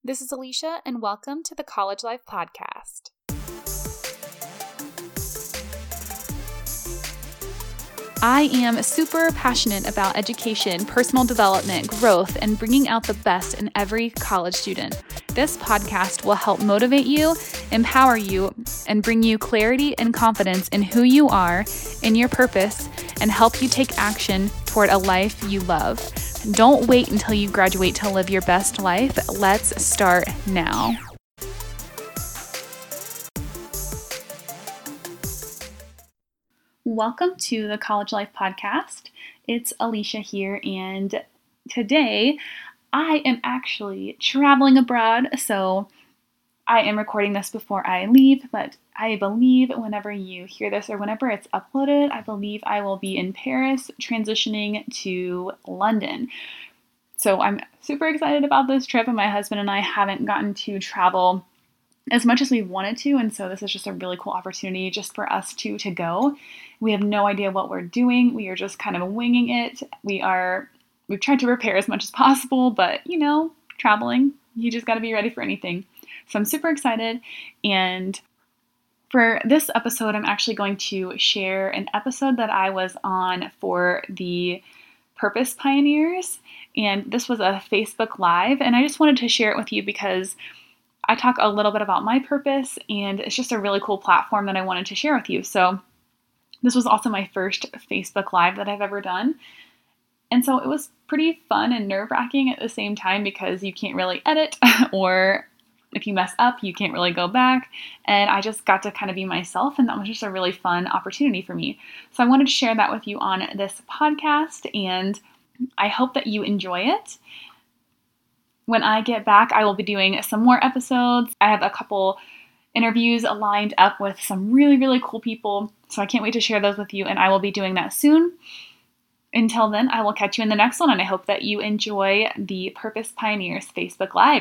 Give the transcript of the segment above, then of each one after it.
This is Alicia, and welcome to the College Life Podcast. I am super passionate about education, personal development, growth, and bringing out the best in every college student. This podcast will help motivate you, empower you, and bring you clarity and confidence in who you are, in your purpose, and help you take action toward a life you love. Don't wait until you graduate to live your best life. Let's start now. Welcome to the College Life Podcast. It's Alicia here, and today I am actually traveling abroad, so I am recording this before I leave, but I believe whenever you hear this or whenever it's uploaded, I believe I will be in Paris transitioning to London. So I'm super excited about this trip, and my husband and I haven't gotten to travel as much as we wanted to, and so this is just a really cool opportunity just for us to go. We have no idea what we're doing. We are just kind of winging it. We've tried to prepare as much as possible, but traveling, you just got to be ready for anything. So I'm super excited, and for this episode, I'm actually going to share an episode that I was on for the Purpose Pioneers, and this was a Facebook Live, and I just wanted to share it with you because I talk a little bit about my purpose, and it's just a really cool platform that I wanted to share with you. So this was also my first Facebook Live that I've ever done, and so it was pretty fun and nerve-wracking at the same time because you can't really edit, or if you mess up, you can't really go back, and I just got to kind of be myself, and that was just a really fun opportunity for me. So I wanted to share that with you on this podcast, and I hope that you enjoy it. When I get back, I will be doing some more episodes. I have a couple interviews lined up with some really, really cool people, so I can't wait to share those with you, and I will be doing that soon. Until then, I will catch you in the next one, and I hope that you enjoy the Purpose Pioneers Facebook Live.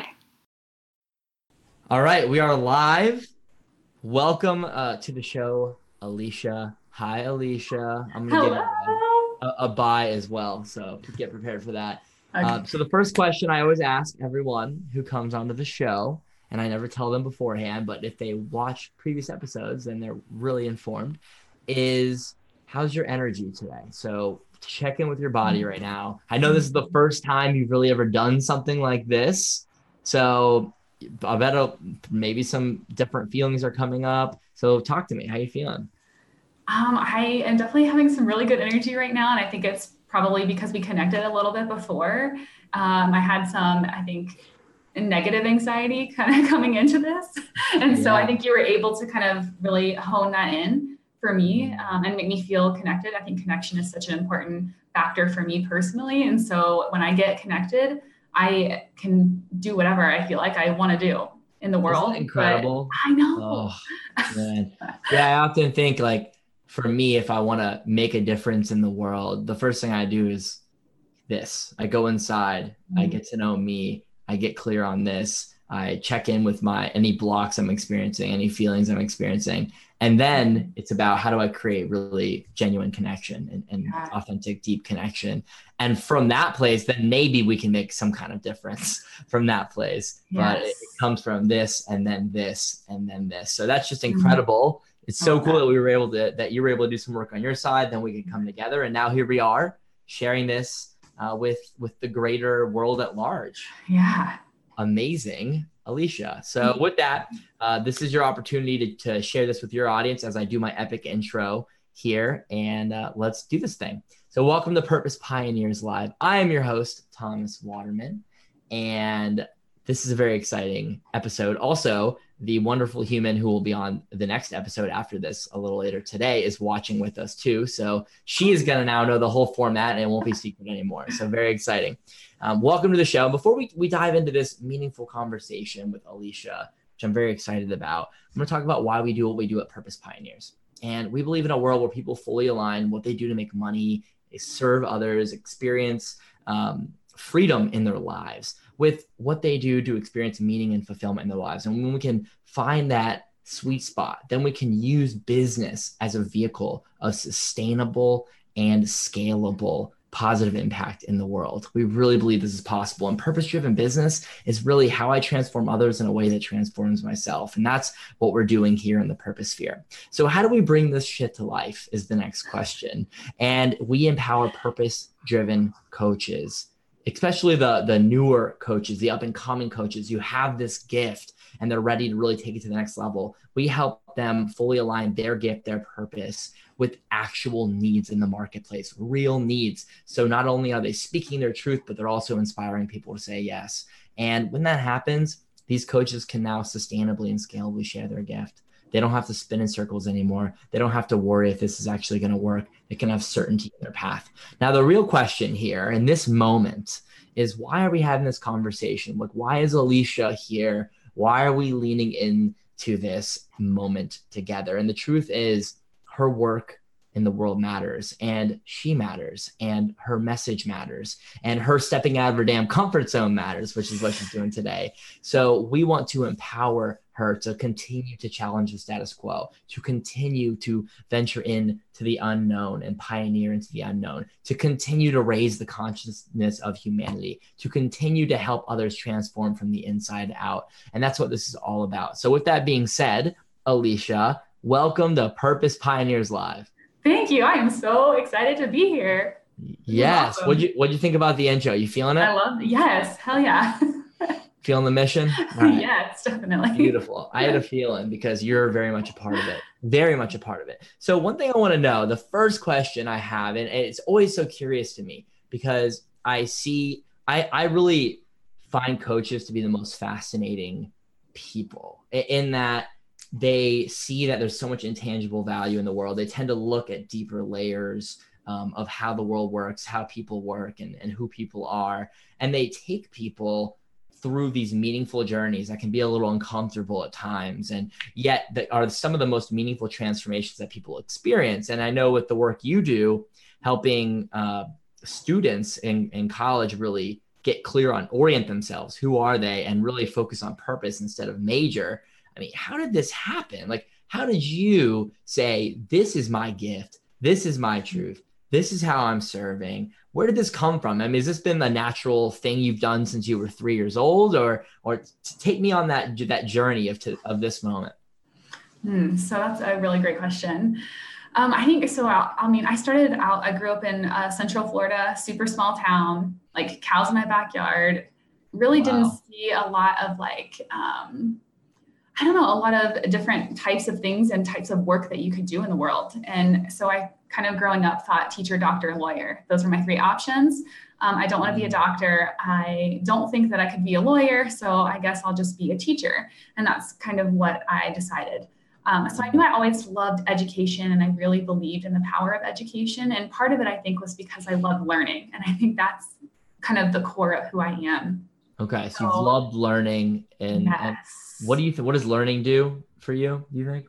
All right, we are live. Welcome to the show, Alicia. Hi, Alicia. I'm going to give a bye as well, so get prepared for that. Okay. So the first question I always ask everyone who comes onto the show, and I never tell them beforehand, but if they watch previous episodes, then they're really informed, is how's your energy today? So check in with your body right now. I know this is the first time you've really ever done something like this, so I bet maybe some different feelings are coming up. So talk to me. How you feeling? I am definitely having some really good energy right now, and I think it's probably because we connected a little bit before. I had some, I think, negative anxiety kind of coming into this. And so I think you were able to kind of really hone that in for me and make me feel connected. I think connection is such an important factor for me personally. And so when I get connected, I can do whatever I feel like I want to do in the world. Isn't that incredible? But I know. Oh, man. Yeah, I often think for me, if I want to make a difference in the world, the first thing I do is this. I go inside, I get to know me, I get clear on this, I check in with any blocks I'm experiencing, any feelings I'm experiencing. And then it's about how do I create really genuine connection and authentic, deep connection. And from that place, then maybe we can make some kind of difference from that place. Yes. But it comes from this and then this and then this. So that's just incredible. It's so cool that you were able to do some work on your side. Then we could come together. And now here we are sharing this with the greater world at large. Yeah. Amazing, Alicia. So with that, this is your opportunity to share this with your audience as I do my epic intro here. And let's do this thing. So welcome to Purpose Pioneers Live. I am your host, Thomas Waterman. And this is a very exciting episode. Also, the wonderful human who will be on the next episode after this a little later today is watching with us too. So she is going to now know the whole format and it won't be secret anymore. So very exciting. Welcome to the show. Before we dive into this meaningful conversation with Alicia, which I'm very excited about, I'm going to talk about why we do what we do at Purpose Pioneers. And we believe in a world where people fully align what they do to make money, they serve others, experience freedom in their lives with what they do to experience meaning and fulfillment in their lives. And when we can find that sweet spot, then we can use business as a vehicle of sustainable and scalable positive impact in the world. We really believe this is possible. And purpose-driven business is really how I transform others in a way that transforms myself. And that's what we're doing here in the Purpose Sphere. So how do we bring this shit to life is the next question. And we empower purpose-driven coaches, especially the newer coaches, the up-and-coming coaches. You have this gift and they're ready to really take it to the next level. We help them fully align their gift, their purpose with actual needs in the marketplace, real needs. So not only are they speaking their truth, but they're also inspiring people to say yes. And when that happens, these coaches can now sustainably and scalably share their gift. They don't have to spin in circles anymore. They don't have to worry if this is actually going to work. They can have certainty in their path. Now, the real question here in this moment is, why are we having this conversation? Like, why is Alicia here? Why are we leaning into this moment together? And the truth is, her work in the world matters, and she matters, and her message matters, and her stepping out of her damn comfort zone matters, which is what she's doing today. So we want to empower her to continue to challenge the status quo, to continue to venture into the unknown and pioneer into the unknown, to continue to raise the consciousness of humanity, to continue to help others transform from the inside out. And that's what this is all about. So with that being said, Alicia, welcome to Purpose Pioneers Live. Thank you. I am so excited to be here. Yes. Awesome. What'd you think about the intro? You feeling it? I love it. Yes. Hell yeah. Feeling the mission? Right. Yes, definitely. Beautiful. I had a feeling because you're very much a part of it. Very much a part of it. So one thing I want to know, the first question I have, and it's always so curious to me because I really find coaches to be the most fascinating people in that they see that there's so much intangible value in the world. They tend to look at deeper layers of how the world works, how people work, and who people are. And they take people through these meaningful journeys that can be a little uncomfortable at times, and yet that are some of the most meaningful transformations that people experience. And I know with the work you do, helping students in college really get clear on, orient themselves, who are they, and really focus on purpose instead of major. I mean, how did this happen? Like, how did you say, this is my gift, this is my truth, this is how I'm serving? Where did this come from? I mean, has this been a natural thing you've done since you were 3 years old, or take me on that journey of this moment? So that's a really great question. I think so. I grew up in Central Florida, super small town, like cows in my backyard. Really didn't see a lot of a lot of different types of things and types of work that you could do in the world. And so I kind of growing up thought teacher, doctor, lawyer. Those were my three options. I don't want to be a doctor. I don't think that I could be a lawyer. So I guess I'll just be a teacher. And that's kind of what I decided. So I knew I always loved education, and I really believed in the power of education. And part of it, I think, was because I love learning. And I think that's kind of the core of who I am. Okay. So you've loved learning. And what do you think? What does learning do for you, do you think?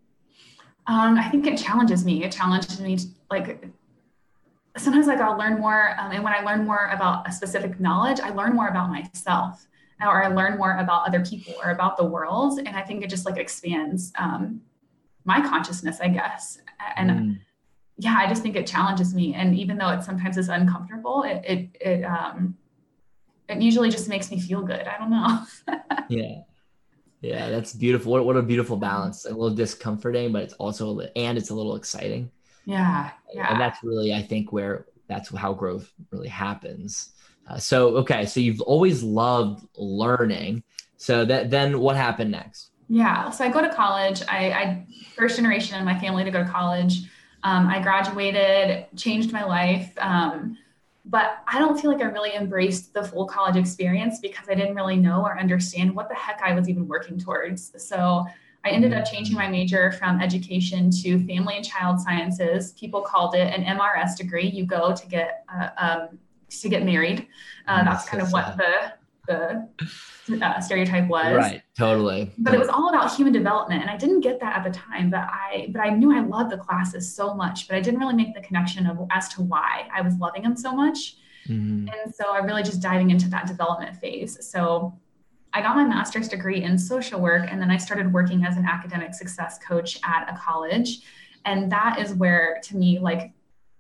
I think it challenges me. It challenged me to, sometimes I'll learn more. And when I learn more about a specific knowledge, I learn more about myself, or I learn more about other people or about the world. And I think it just expands my consciousness, I guess. And I just think it challenges me. And even though sometimes it's uncomfortable, it usually just makes me feel good. I don't know. Yeah, that's beautiful. What a beautiful balance. A little discomforting, but it's a little exciting. Yeah. And that's really, I think, that's how growth really happens. So you've always loved learning. So then what happened next? Yeah. So I go to college. I first generation in my family to go to college. I graduated, changed my life. But I don't feel like I really embraced the full college experience because I didn't really know or understand what the heck I was even working towards. So I ended up changing my major from education to family and child sciences. People called it an MRS degree. You go to get married. That's kind of what the stereotype was. Right. Totally. But it was all about human development. And I didn't get that at the time, but I knew I loved the classes so much, but I didn't really make the connection as to why I was loving them so much. Mm-hmm. And so I really just diving into that development phase. So I got my master's degree in social work, and then I started working as an academic success coach at a college. And that is where, to me,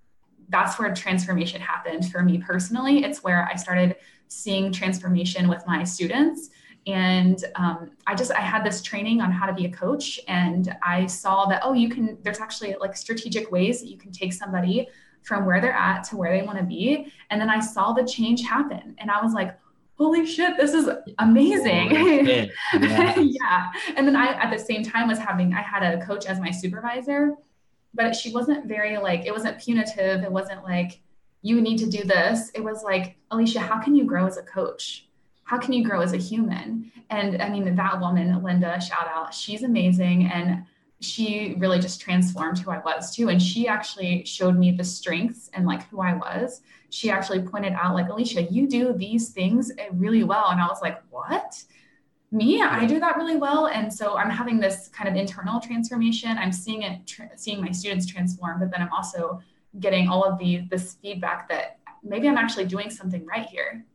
that's where transformation happened for me personally. It's where I started seeing transformation with my students. And I had this training on how to be a coach. And I saw that, there's actually like strategic ways that you can take somebody from where they're at to where they want to be. And then I saw the change happen. And I was like, holy shit, this is amazing. Yes. Yeah. And then at the same time I had a coach as my supervisor, but she wasn't very it wasn't punitive. It wasn't like, you need to do this. It was like, Alicia, how can you grow as a coach? How can you grow as a human? And I mean, that woman, Linda, shout out, she's amazing. And she really just transformed who I was too. And she actually showed me the strengths and like who I was. She actually pointed out like, Alicia, you do these things really well. And I was like, what? Me? I do that really well. And so I'm having this kind of internal transformation. I'm seeing seeing my students transform, but then I'm also getting all of this feedback that maybe I'm actually doing something right here.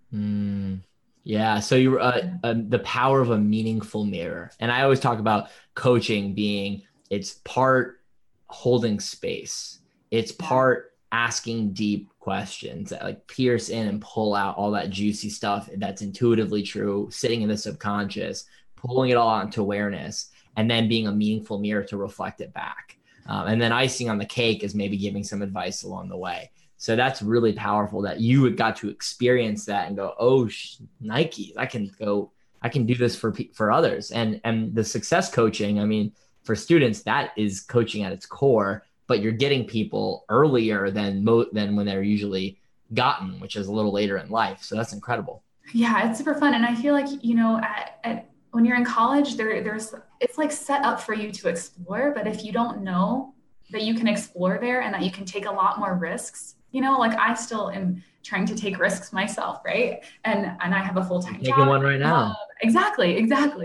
Yeah. So you're the power of a meaningful mirror. And I always talk about coaching being, it's part holding space. It's part asking deep questions that like pierce in and pull out all that juicy stuff that's intuitively true, sitting in the subconscious, pulling it all out into awareness, and then being a meaningful mirror to reflect it back. And then icing on the cake is maybe giving some advice along the way. So that's really powerful that you got to experience that and go, oh, Nike, I can do this for others. And the success coaching, I mean, for students, that is coaching at its core, but you're getting people earlier than when they're usually gotten, which is a little later in life. So that's incredible. Yeah, it's super fun. And I feel like, when you're in college, it's like set up for you to explore. But if you don't know that you can explore there and that you can take a lot more risks, like I still am trying to take risks myself, right? And I have a full-time job. Taking one right now. Exactly.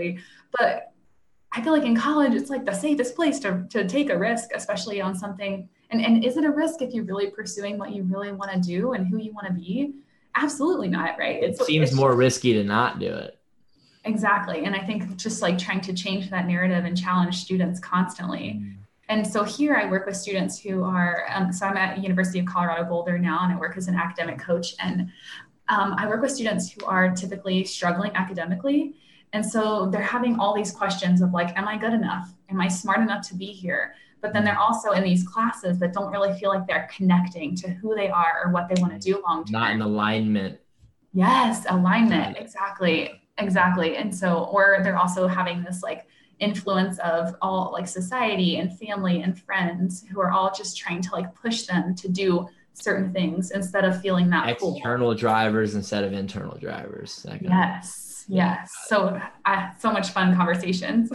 But I feel like in college, it's like the safest place to take a risk, especially on something. And is it a risk if you're really pursuing what you really want to do and who you want to be? Absolutely not, right? It seems more risky to not do it. Exactly. And I think just like trying to change that narrative and challenge students constantly. And so here I work with students who are, so I'm at University of Colorado Boulder now, and I work as an academic coach. And I work with students who are typically struggling academically. And so they're having all these questions of like, am I good enough? Am I smart enough to be here? But then they're also in these classes that don't really feel like they're connecting to who they are or what they want to do long term. Not in alignment. Yes, alignment. Exactly. And so, or they're also having this like influence of all like society and family and friends who are all just trying to like push them to do certain things instead of feeling that external drivers instead of internal drivers. Yes. So much fun conversations.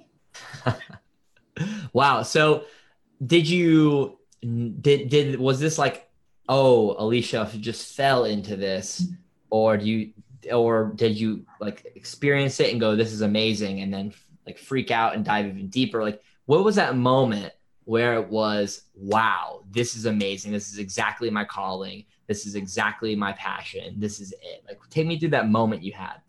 Wow. So was this like, oh, Alicia just fell into this, or did you like experience it and go, this is amazing, and then like freak out and dive even deeper? Like, what was that moment where it was, wow, this is amazing. This is exactly my calling. This is exactly my passion. This is it. Like, take me through that moment you had.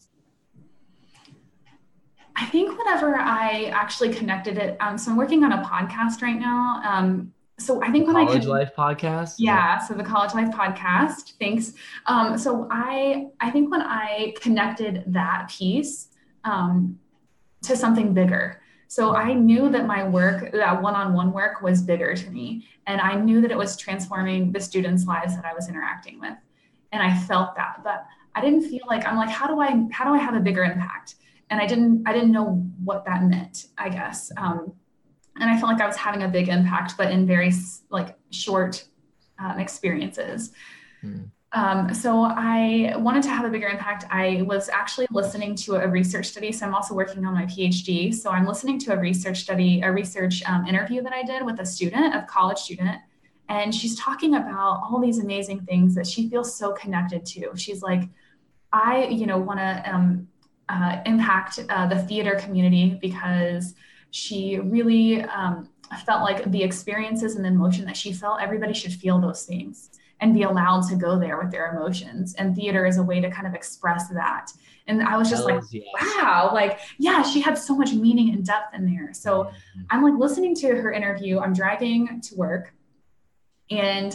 I think whenever I actually connected it, so I'm working on a podcast right now. So I think when College Life podcast? Yeah. So the College Life podcast. Thanks. So I think when I connected that piece to something bigger. So I knew that my work, that one-on-one work was bigger to me. And I knew that it was transforming the students' lives that I was interacting with. And I felt that, but I didn't feel like, I'm like, how do I have a bigger impact? And I didn't know what that meant, I guess. And I felt like I was having a big impact, but in very like short experiences. So I wanted to have a bigger impact. I was actually listening to a research study. So I'm also working on my PhD. So I'm listening to a research interview that I did with a college student. And she's talking about all these amazing things that she feels so connected to. She's like, I, want to impact the theater community because she really felt like the experiences and the emotion that she felt, everybody should feel those things and be allowed to go there with their emotions. And theater is a way to kind of express that. And I was just wow, like, yeah, she had so much meaning and depth in there. So I'm like listening to her interview. I'm driving to work and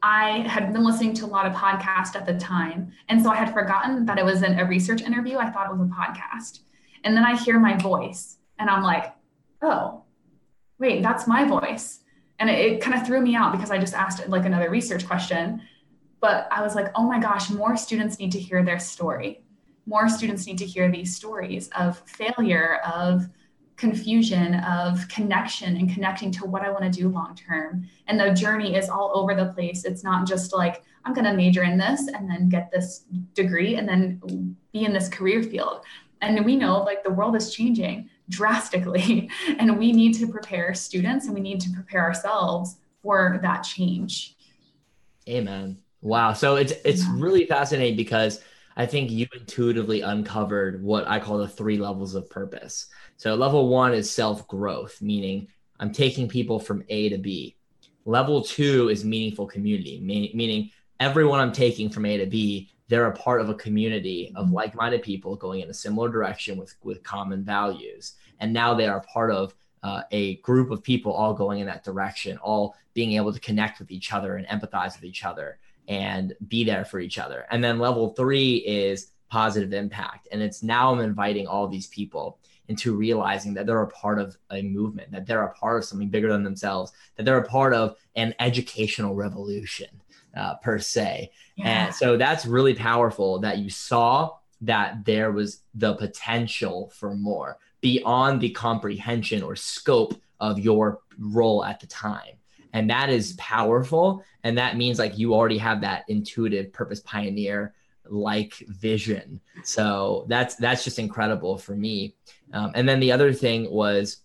I had been listening to a lot of podcasts at the time. And so I had forgotten that it was a research interview. I thought it was a podcast. And then I hear my voice and I'm like, oh, wait, that's my voice. And it kind of threw me out because I just asked like another research question. But I was like, oh my gosh, more students need to hear their story. More students need to hear these stories of failure, of confusion, of connection and connecting to what I want to do long term. And the journey is all over the place. It's not just like, I'm going to major in this and then get this degree and then be in this career field. And we know like the world is changing drastically and we need to prepare students and we need to prepare ourselves for that change. Amen. Wow. So it's really fascinating because I think you intuitively uncovered what I call the 3 levels of purpose. So level 1 is self-growth, meaning I'm taking people from A to B. Level 2 is meaningful community, meaning everyone I'm taking from A to B, they're a part of a community of like-minded people going in a similar direction with common values. And now they are part of a group of people all going in that direction, all being able to connect with each other and empathize with each other and be there for each other. And then level 3 is positive impact. And it's now I'm inviting all these people into realizing that they're a part of a movement, that they're a part of something bigger than themselves, that they're a part of an educational revolution per se. Yeah. And so that's really powerful that you saw that there was the potential for more beyond the comprehension or scope of your role at the time. And that is powerful. And that means like you already have that intuitive purpose pioneer like vision. So that's just incredible for me. And then the other thing was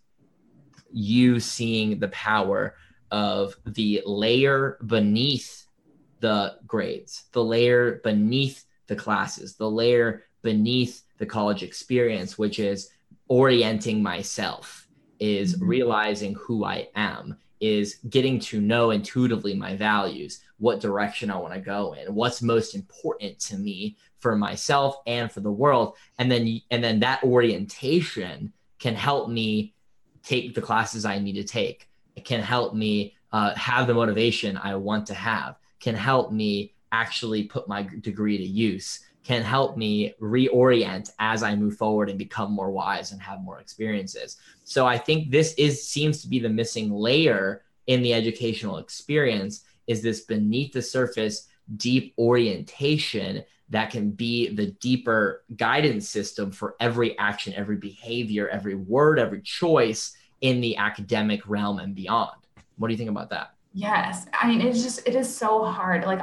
you seeing the power of the layer beneath the grades, the layer beneath the classes, the layer beneath the college experience, which is orienting myself, is realizing who I am, is getting to know intuitively my values, what direction I want to go in, what's most important to me for myself and for the world. And then that orientation can help me take the classes I need to take. It can help me have the motivation I want to have, can help me actually put my degree to use, can help me reorient as I move forward and become more wise and have more experiences. So I think this seems to be the missing layer in the educational experience, is this beneath the surface, deep orientation that can be the deeper guidance system for every action, every behavior, every word, every choice in the academic realm and beyond. What do you think about that? Yes. I mean, it is so hard. Like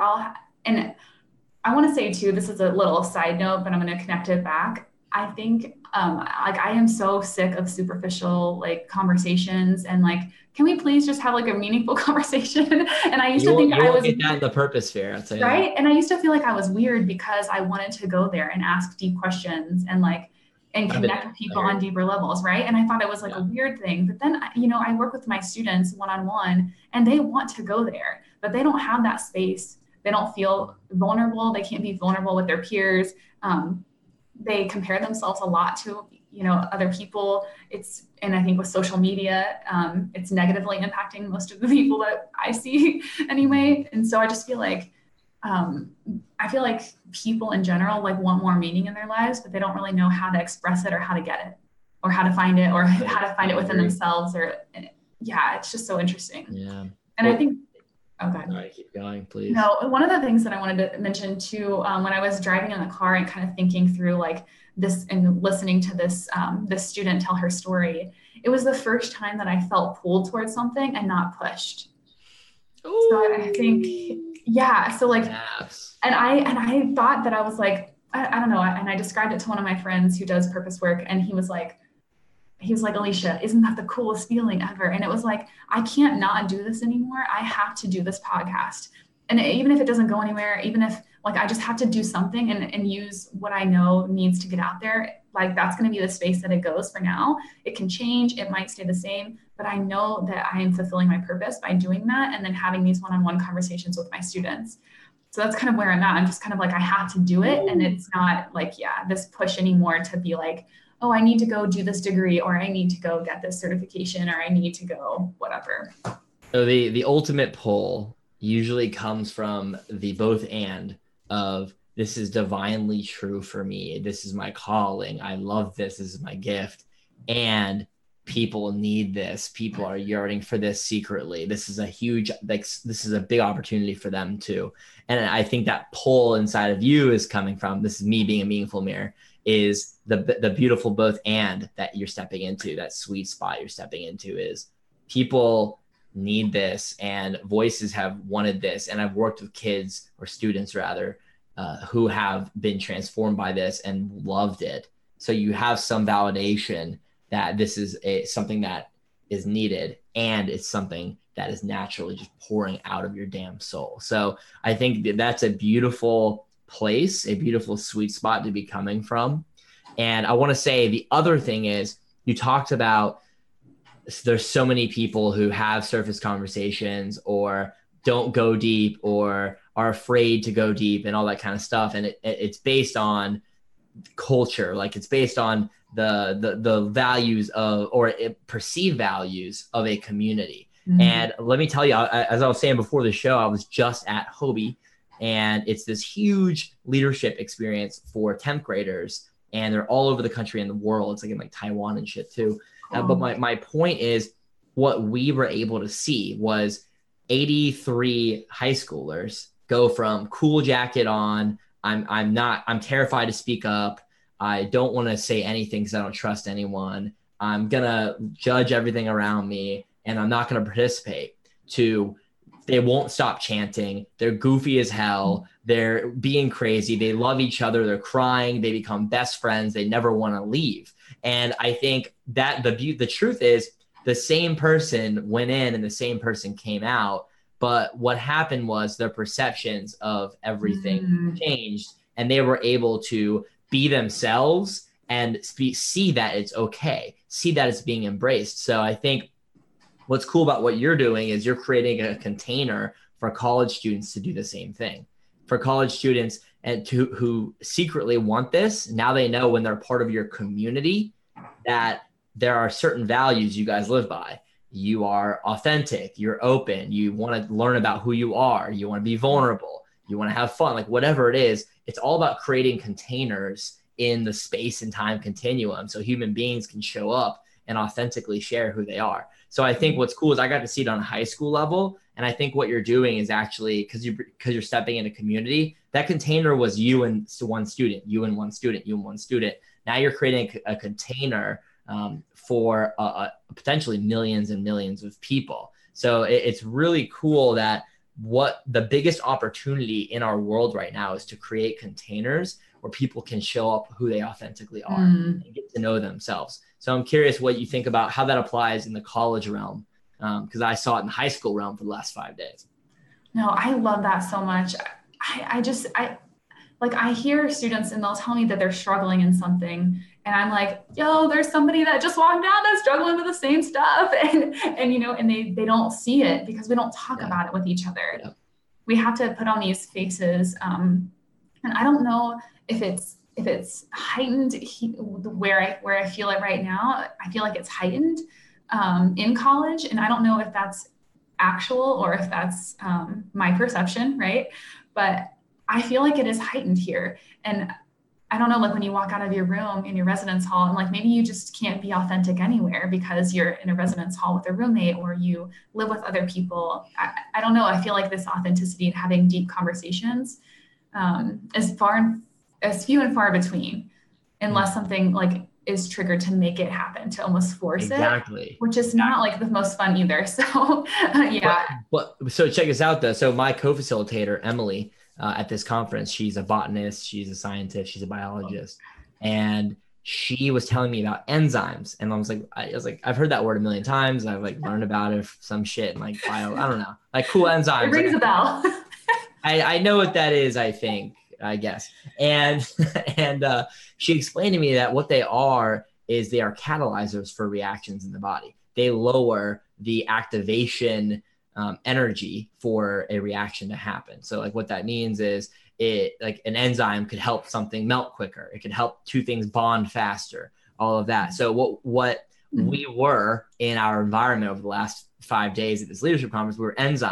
I want to say too, this is a little side note, but I'm going to connect it back. I think like I am so sick of superficial like conversations and like, can we please just have like a meaningful conversation? And I used to think I was get that in the purpose fair, I'll tell you right. That. And I used to feel like I was weird because I wanted to go there and ask deep questions and connect with people on deeper levels. Right. And I thought it was like a weird thing, but then, I work with my students one-on-one and they want to go there, but they don't have that space. They don't feel vulnerable. They can't be vulnerable with their peers. They compare themselves a lot to, other people. And I think with social media, it's negatively impacting most of the people that I see anyway. And so I just feel like, people in general want more meaning in their lives, but they don't really know how to express it or how to get it or how to find it or how to find it within themselves it's just so interesting. Yeah. And I think, okay. All right, keep going, please. No, one of the things that I wanted to mention too, when I was driving in the car and kind of thinking through like this and listening to this student tell her story, it was the first time that I felt pulled towards something and not pushed. Ooh. So I think, so like, yes. and I thought that I was like, I don't know. And I described it to one of my friends who does purpose work. And he was like, Alicia, isn't that the coolest feeling ever? And it was like, I can't not do this anymore. I have to do this podcast. And even if it doesn't go anywhere, even if like, I just have to do something and use what I know needs to get out there. Like that's going to be the space that it goes for now. It can change. It might stay the same, but I know that I am fulfilling my purpose by doing that. And then having these one-on-one conversations with my students. So that's kind of where I'm at. I'm just kind of like, I have to do it. And it's not like, this push anymore to be like, oh, I need to go do this degree, or I need to go get this certification, or I need to go whatever. So the ultimate pull usually comes from the both and of this is divinely true for me. This is my calling. I love this. This is my gift. And people need this. People are yearning for this secretly. This is a huge, this is a big opportunity for them too. And I think that pull inside of you is coming from, this is me being a meaningful mirror, is the beautiful both and that you're stepping into, that sweet spot you're stepping into is people need this and voices have wanted this. And I've worked with kids or students rather, who have been transformed by this and loved it. So you have some validation that this is something that is needed and it's something that is naturally just pouring out of your damn soul. So I think that's a beautiful place, a beautiful sweet spot to be coming from. And I want to say the other thing is you talked about there's so many people who have surface conversations or don't go deep or are afraid to go deep and all that kind of stuff. And it's based on culture, like it's based on the values of or perceived values of a community. Mm-hmm. And let me tell you, as I was saying before the show, I was just at Hobie, and it's this huge leadership experience for 10th graders, and they're all over the country and the world. It's like in like Taiwan and shit too. But my point is, what we were able to see was 83 high schoolers go from cool jacket on, I'm terrified to speak up, I don't want to say anything because I don't trust anyone, I'm gonna judge everything around me, and I'm not gonna participate, to they won't stop chanting, they're goofy as hell, they're being crazy, they love each other, they're crying, they become best friends, they never want to leave. And I think that the truth is the same person went in and the same person came out, but what happened was their perceptions of everything changed, and they were able to be themselves and see that it's okay, see that it's being embraced. So I think what's cool about what you're doing is you're creating a container for college students to do the same thing. For college students and who secretly want this, now they know when they're part of your community that there are certain values you guys live by. You are authentic, you're open, you want to learn about who you are, you want to be vulnerable, you want to have fun, like whatever it is. It's all about creating containers in the space and time continuum so human beings can show up and authentically share who they are. So I think what's cool is I got to see it on a high school level. And I think what you're doing is actually, because you're stepping into community, that container was you and one student, you and one student, you and one student. Now you're creating a container for potentially millions and millions of people. So it's really cool that what the biggest opportunity in our world right now is to create containers where people can show up who they authentically are and get to know themselves. So I'm curious what you think about how that applies in the college realm, because I saw it in the high school realm for the last 5 days. No, I love that so much. I hear students and they'll tell me that they're struggling in something. And I'm like, yo, there's somebody that just walked down that's struggling with the same stuff. And they don't see it because we don't talk about it with each other. Yeah. We have to put on these faces. And I don't know if it's heightened where I feel it right now. I feel like it's heightened in college. And I don't know if that's actual or if that's my perception, right? But I feel like it is heightened here. And I don't know, like when you walk out of your room in your residence hall and like maybe you just can't be authentic anywhere because you're in a residence hall with a roommate or you live with other people. I don't know. I feel like this authenticity and having deep conversations is few and far between, unless something like is triggered to make it happen, to almost force it, which is not like the most fun either. So yeah. But so check this out though. So my co-facilitator, Emily, at this conference, she's a botanist, she's a scientist, she's a biologist, and she was telling me about enzymes, and I was like, I've heard that word a million times. I've like learned about it, some shit, and like I don't know, like cool enzymes. It rings a bell. I know what that is. I guess, and she explained to me that what they are is they are catalyzers for reactions in the body. They lower the activation energy for a reaction to happen. So like what that means is it like an enzyme could help something melt quicker. It could help two things bond faster, all of that. So what we were in our environment over the last 5 days at this leadership conference, we were enzymes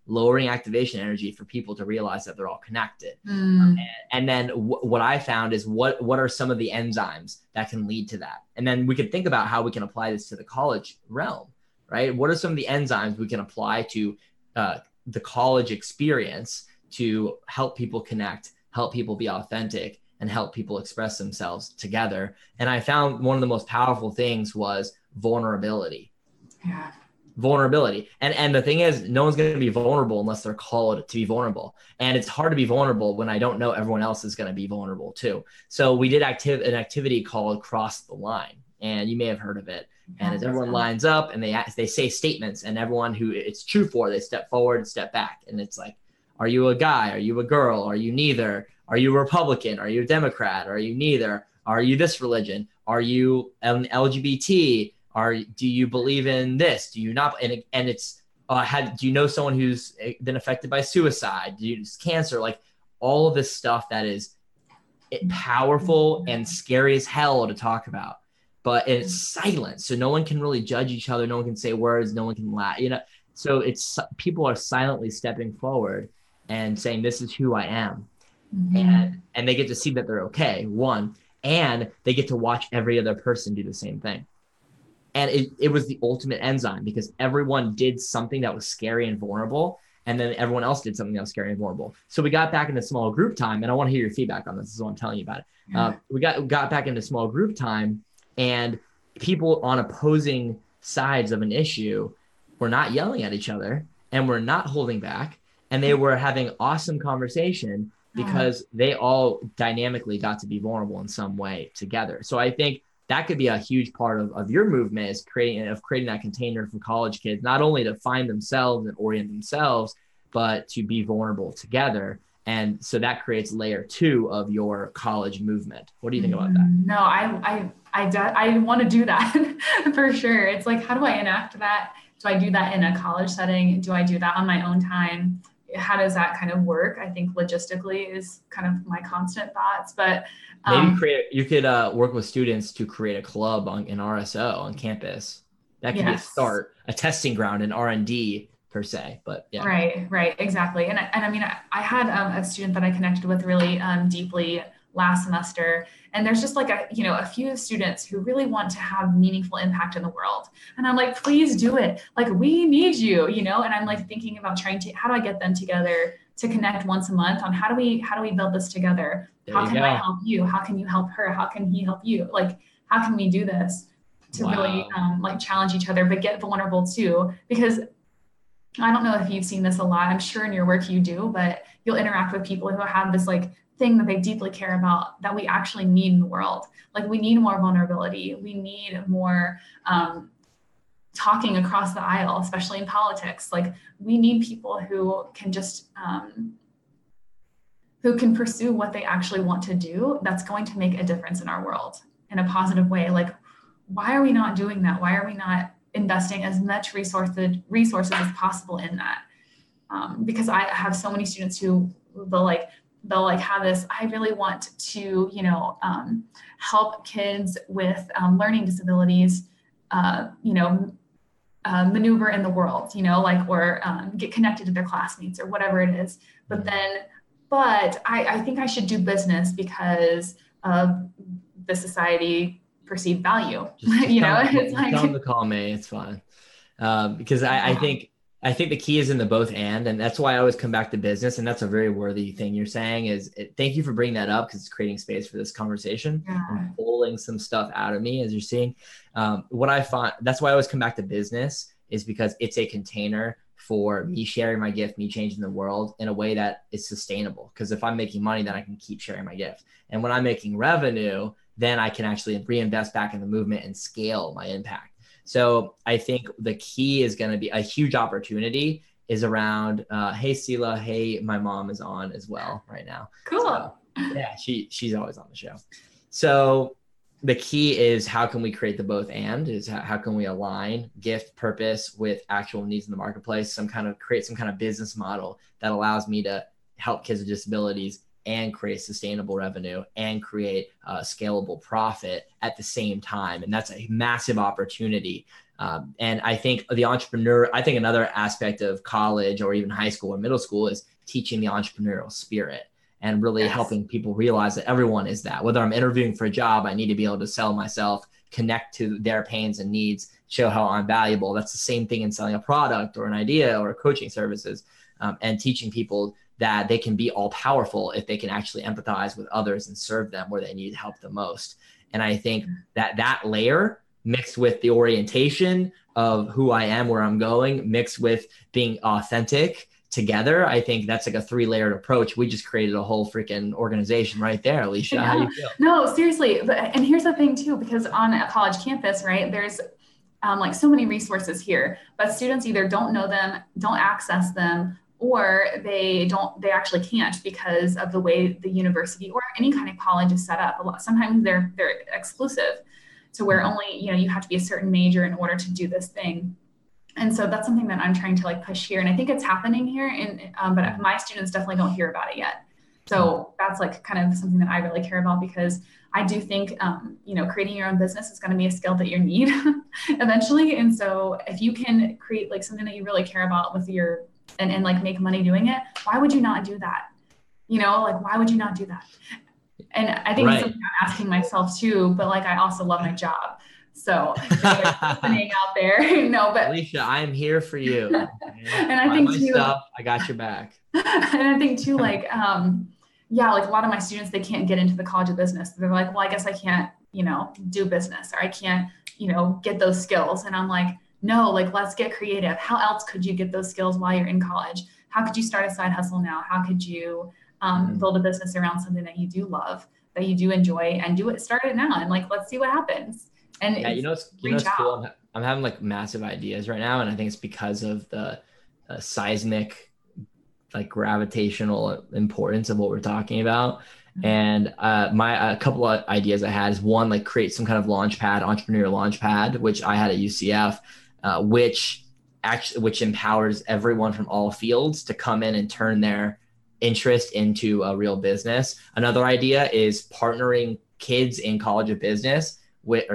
lowering activation energy for people to realize that they're all connected. Mm. And then what I found is what are some of the enzymes that can lead to that? And then we could think about how we can apply this to the college realm, right? What are some of the enzymes we can apply to the college experience to help people connect, help people be authentic, and help people express themselves together? And I found one of the most powerful things was vulnerability. Yeah. Vulnerability. And the thing is, no one's going to be vulnerable unless they're called to be vulnerable. And it's hard to be vulnerable when I don't know everyone else is going to be vulnerable too. So we did an activity called Cross the Line, and you may have heard of it. And as everyone lines up and they say statements, and everyone who it's true for, they step forward and step back. And it's like, are you a guy? Are you a girl? Are you neither? Are you a Republican? Are you a Democrat? Are you neither? Are you this religion? Are you an LGBT? Do you believe in this? Do you not? And it's, do you know someone who's been affected by suicide? Do you cancer? Like all of this stuff that is powerful and scary as hell to talk about, but it's silent. So no one can really judge each other. No one can say words. No one can laugh, so it's people are silently stepping forward and saying, this is who I am. Mm-hmm. And they get to see that they're okay. One, and they get to watch every other person do the same thing. And it was the ultimate enzyme, because everyone did something that was scary and vulnerable. And then everyone else did something that was scary and vulnerable. So we got back into small group time, and I want to hear your feedback on this. This is what I'm telling you about it. Yeah. We got back into small group time, and people on opposing sides of an issue were not yelling at each other, and were not holding back. And they were having awesome conversation because they all dynamically got to be vulnerable in some way together. So I think that could be a huge part of your movement, is creating that container for college kids, not only to find themselves and orient themselves, but to be vulnerable together. And so that creates layer 2 of your college movement. What do you think about that? No, I want to do that for sure. It's like, how do I enact that? Do I do that in a college setting? Do I do that on my own time? How does that kind of work? I think logistically is kind of my constant thoughts, but maybe you could work with students to create a club in RSO on campus. That could be a start, a testing ground in R&D per se, but yeah. Right, exactly. And I mean, I had a student that I connected with really deeply last semester, and there's just like a few students who really want to have meaningful impact in the world. And I'm like, please do it. Like, we need you, and I'm like thinking about how do I get them together to connect once a month on how do we build this together? How can I help you? How can you help her? How can he help you? Like, how can we do this to really like challenge each other, but get vulnerable too? Because I don't know if you've seen this a lot. I'm sure in your work you do, but you'll interact with people who have this like thing that they deeply care about that we actually need in the world. Like, we need more vulnerability. We need more talking across the aisle, especially in politics. Like, we need people who can just who can pursue what they actually want to do that's going to make a difference in our world in a positive way. Like, why are we not doing that? Why are we not investing as much resources as possible in that? Because I have so many students who they'll have this, I really want to, help kids with learning disabilities, maneuver in the world, or get connected to their classmates or whatever it is. But I think I should do business because of the society perceived value. It's like, come to call me, it's fine. Because I think the key is in the both and that's why I always come back to business. And that's a very worthy thing you're saying thank you for bringing that up, because it's creating space for this conversation and pulling some stuff out of me, as you're seeing. What I find, that's why I always come back to business, is because it's a container for me sharing my gift, me changing the world in a way that is sustainable. Because if I'm making money, then I can keep sharing my gift. And when I'm making revenue, then I can actually reinvest back in the movement and scale my impact. So I think the key is going to be a huge opportunity is around, hey, Sela, hey, my mom is on as well right now. Cool. So, yeah, she's always on the show. So the key is, how can we create the both and, is how can we align gift purpose with actual needs in the marketplace, create some kind of business model that allows me to help kids with disabilities and create sustainable revenue and create scalable profit at the same time. And that's a massive opportunity. And I think I think another aspect of college or even high school or middle school is teaching the entrepreneurial spirit and really helping people realize that everyone is that. Whether I'm interviewing for a job, I need to be able to sell myself, connect to their pains and needs, show how I'm valuable. That's the same thing in selling a product or an idea or coaching services, and teaching people that they can be all powerful if they can actually empathize with others and serve them where they need help the most. And I think that layer mixed with the orientation of who I am, where I'm going, mixed with being authentic together, I think that's like a 3-layered approach. We just created a whole freaking organization right there. Alicia, how do you feel? No, seriously. And here's the thing too, because on a college campus, right, there's like so many resources here, but students either don't know them, don't access them, or they actually can't because of the way the university or any kind of college is set up. Sometimes they're exclusive to where only, you have to be a certain major in order to do this thing. And so that's something that I'm trying to like push here. And I think it's happening here, but my students definitely don't hear about it yet. So that's like kind of something that I really care about, because I do think, creating your own business is going to be a skill that you need eventually. And so if you can create like something that you really care about with your, and like make money doing it, why would you not do that? Why would you not do that? And I think it's something I'm asking myself too, but like, I also love my job. So listening out there, but Alicia, I'm here for you. And I think too, I got your back. And I think too, like a lot of my students, they can't get into the College of Business. They're like, well, I guess I can't, do business, or I can't, get those skills. And I'm like, no, like, let's get creative. How else could you get those skills while you're in college? How could you start a side hustle now? How could you build a business around something that you do love, that you do enjoy, and start it now? And like, let's see what happens. And it's cool. I'm having like massive ideas right now. And I think it's because of the seismic, like gravitational importance of what we're talking about. And a couple of ideas I had is one, like create some kind of entrepreneurial launch pad, which I had at UCF, which empowers everyone from all fields to come in and turn their interest into a real business. Another idea is partnering kids in College of Business with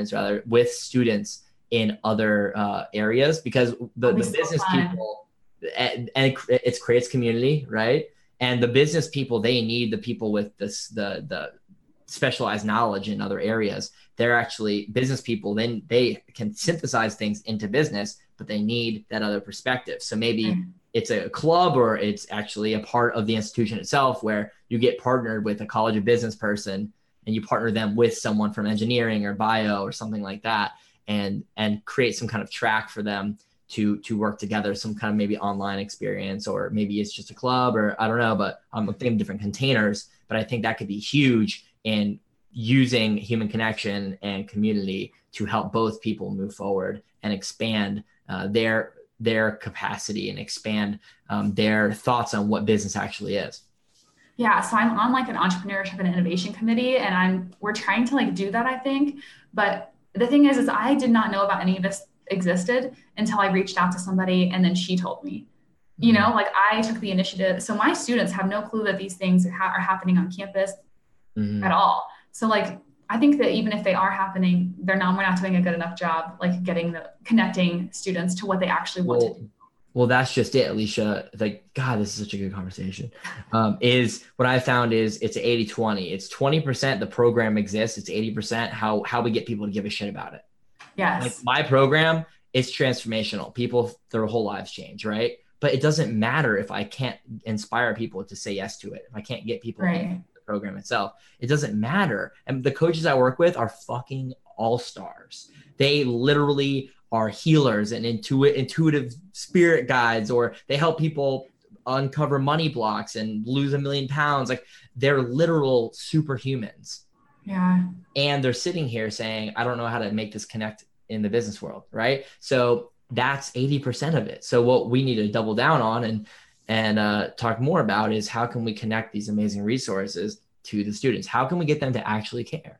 students in other areas, because the business people, and it creates community, right? And the business people, they need the people with the specialized knowledge in other areas. They're actually business people. Then they can synthesize things into business, but they need that other perspective. So maybe it's a club, or it's actually a part of the institution itself, where you get partnered with a College of Business person and you partner them with someone from engineering or bio or something like that, and create some kind of track for them to work together, some kind of maybe online experience, or maybe it's just a club, or I don't know, but I'm thinking different containers. But I think that could be huge in using human connection and community to help both people move forward and expand their capacity and expand their thoughts on what business actually is. Yeah. So I'm on like an entrepreneurship and innovation committee, and we're trying to like do that, I think. But the thing is I did not know about any of this existed until I reached out to somebody, and then she told me, like I took the initiative. So my students have no clue that these things are happening on campus at all. So like, I think that even if they are happening, we're not doing a good enough job, like connecting students to what they actually want to do. Well, that's just it, Alicia. Like, God, this is such a good conversation. Is what I found is it's 80-20. It's 20% the program exists. It's 80% how we get people to give a shit about it. Yes. Like my program, it's transformational. People, their whole lives change, right? But it doesn't matter if I can't inspire people to say yes to it. If I can't get people into the program itself, it doesn't matter. And the coaches I work with are fucking all-stars. They literally are healers and intuitive spirit guides, or they help people uncover money blocks and lose 1 million pounds. Like, they're literal superhumans. Yeah. And they're sitting here saying, I don't know how to make this connect in the business world. Right. So that's 80% of it. So what we need to double down on and talk more about is how can we connect these amazing resources to the students? How can we get them to actually care?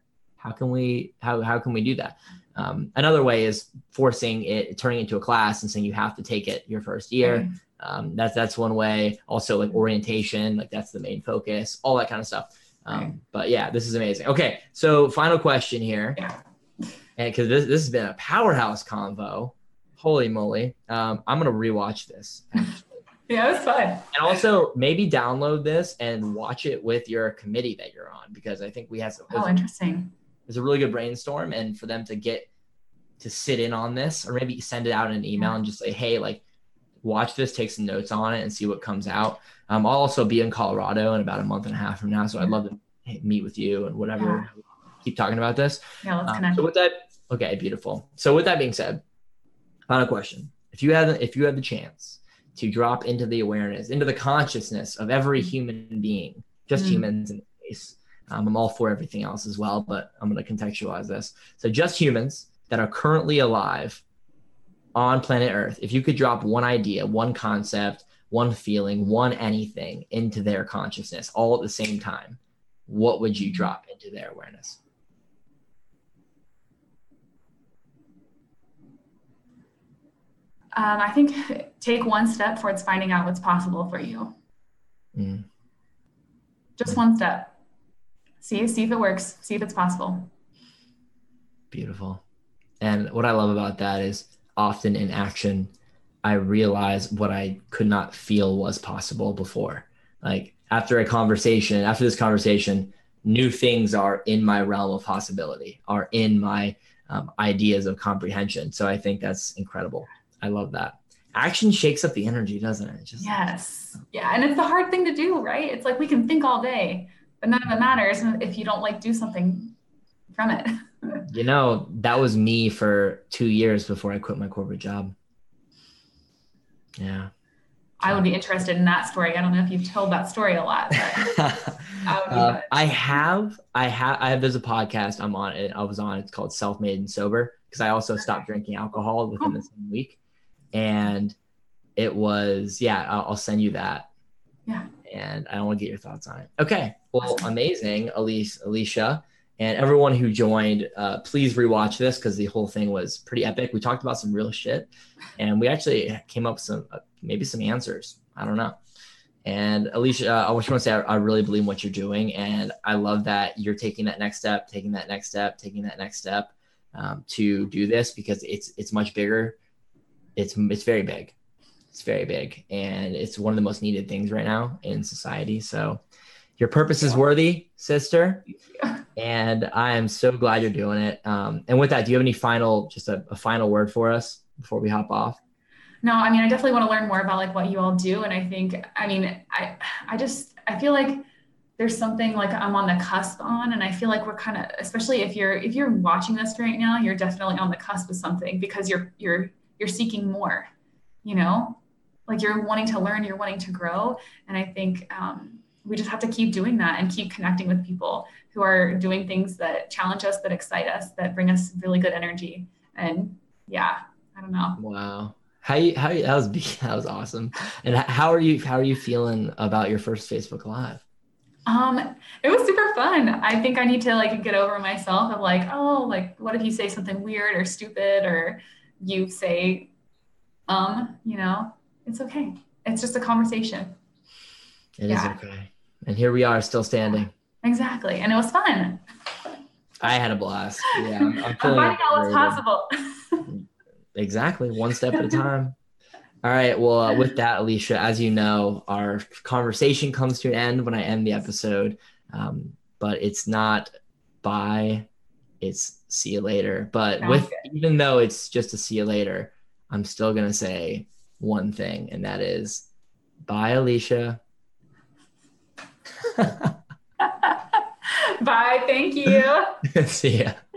how can we do that? Another way is turning it into a class and saying you have to take it your first year. That's one way. Also, like orientation, like that's the main focus, all that kind of stuff. But yeah, this is amazing. Okay, so final question here, and because this has been a powerhouse convo. Holy moly! I'm gonna rewatch this. Yeah, it was fun. And also maybe download this and watch it with your committee that you're on, because I think we have some. Oh, interesting. It's a really good brainstorm, and for them to get to sit in on this, or maybe send it out in an email and just say, hey, like, watch this, take some notes on it and see what comes out. I'll also be in Colorado in about a month and a half from now. So I'd love to meet with you and whatever, keep talking about this. Yeah, let's connect. So with that, okay, beautiful. So with that being said, final question. If you had the chance to drop into the awareness, into the consciousness of every human being, just humans in the case, I'm all for everything else as well, but I'm going to contextualize this. So just humans that are currently alive on planet Earth, if you could drop one idea, one concept, one feeling, one anything into their consciousness all at the same time, what would you drop into their awareness? I think take one step towards finding out what's possible for you. Just one step. See if it works. See if it's possible. Beautiful. And what I love about that is often in action, I realize what I could not feel was possible before. Like after this conversation, new things are in my realm of possibility, are in my ideas of comprehension. So I think that's incredible. I love that. Action shakes up the energy, doesn't it? Yes. Yeah. And it's the hard thing to do, right? It's like we can think all day, but none of it matters if you don't like do something from it. You know, that was me for 2 years before I quit my corporate job. Yeah. I would be interested in that story. I don't know if you've told that story a lot, but I have, there's a podcast I was on, it's called Self-Made and Sober, because I also stopped drinking alcohol within the same week. And it was, I'll send you that. Yeah. And I want to get your thoughts on it. Okay. Well, amazing, Alicia. And everyone who joined, please rewatch this because the whole thing was pretty epic. We talked about some real shit, and we actually came up with maybe some answers. I don't know. And Alicia, I just want to say I really believe in what you're doing, and I love that you're taking that next step to do this, because it's much bigger. It's very big. It's very big, and it's one of the most needed things right now in society. So your purpose is worthy, sister. And I am so glad you're doing it. And with that, do you have any final word for us before we hop off? No, I mean, I definitely want to learn more about like what you all do. And I think, I feel like there's something like I'm on the cusp on, and I feel like we're kind of, especially if you're watching this right now, you're definitely on the cusp of something, because you're seeking more, you know, like you're wanting to learn, you're wanting to grow. And I think, we just have to keep doing that and keep connecting with people who are doing things that challenge us, that excite us, that bring us really good energy. And I don't know. Wow. That was awesome. And how are you feeling about your first Facebook Live? It was super fun. I think I need to like get over myself of like, oh, like what if you say something weird or stupid, or you say, you know, it's okay. It's just a conversation. It is okay. And here we are, still standing. Exactly. And it was fun. I had a blast. Yeah. I'm finding out what's possible. Exactly. One step at a time. All right. Well, with that, Alicia, as you know, our conversation comes to an end when I end the episode. But it's not bye, it's see you later. But even though it's just a see you later, I'm still going to say one thing, and that is bye, Alicia. Bye. Thank you. See ya.